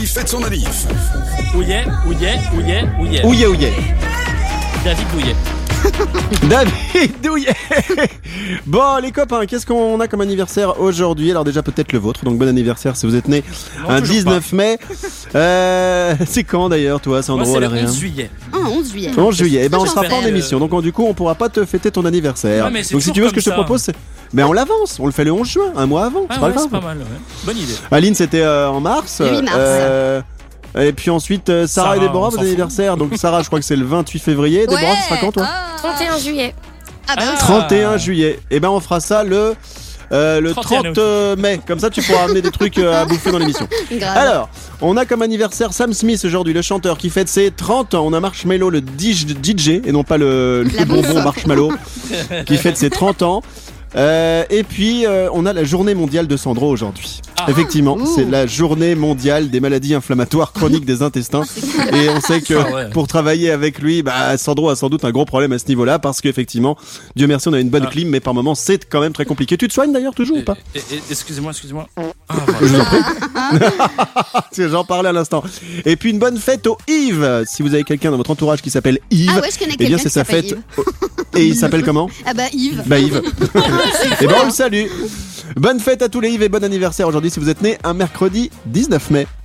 qui fête son anniv. Ouillet. Ouillet. David Douillet. David Douillet. Bon les copains, qu'est-ce qu'on a comme anniversaire aujourd'hui? Alors déjà peut-être le vôtre, donc bon anniversaire si vous êtes né un 19 mai. C'est quand d'ailleurs toi, Sandro? Moi, c'est le rien. 11 juillet. 11 juillet. 11 juillet. Eh ben on sera pas en J'espère, émission, donc du coup on pourra pas te fêter ton anniversaire. Ouais, mais c'est donc si toujours tu veux, ce que je te comme ça. propose, c'est on l'avance, on le fait le 11 juin, un mois avant. Ah C'est pas ouais, grave. c'est pas mal, ouais. Bonne idée. Aline c'était en mars. Le 8 mars. Et puis ensuite Sarah Sarah, et Déborah, on vos s'en fout. anniversaires. Donc Sarah, je crois que c'est le 28 février. Déborah, ce sera quand toi? 31 juillet. Ah bah oui. 31 juillet. Et ben on fera ça le 31 30 mai. Comme ça tu pourras amener des trucs à bouffer dans l'émission. Grave. Alors, on a comme anniversaire Sam Smith aujourd'hui, le chanteur qui fête ses 30 ans. On a Marshmello, le DJ, et non pas le bonbon Marshmallow, qui fête ses 30 ans. Et puis on a la journée mondiale de Sandro aujourd'hui. Effectivement, c'est la journée mondiale des maladies inflammatoires chroniques des intestins. Et on sait que pour travailler avec lui, Sandro a sans doute un gros problème à ce niveau-là, parce qu'effectivement, Dieu merci, on a une bonne clim, mais par moments c'est quand même très compliqué. Tu te soignes d'ailleurs toujours ou pas? Excusez-moi. Je vous en prie. J'en parlais à l'instant. Et puis une bonne fête au Yves. Si vous avez quelqu'un dans votre entourage qui s'appelle Yves, Ah ouais, je connais eh bien quelqu'un c'est qui sa s'appelle fête. Et il s'appelle comment? Ah bah Yves. Bah Yves. Et ben on le salue. Bonne fête à tous les Yves et bon anniversaire aujourd'hui si vous êtes né un mercredi 19 mai.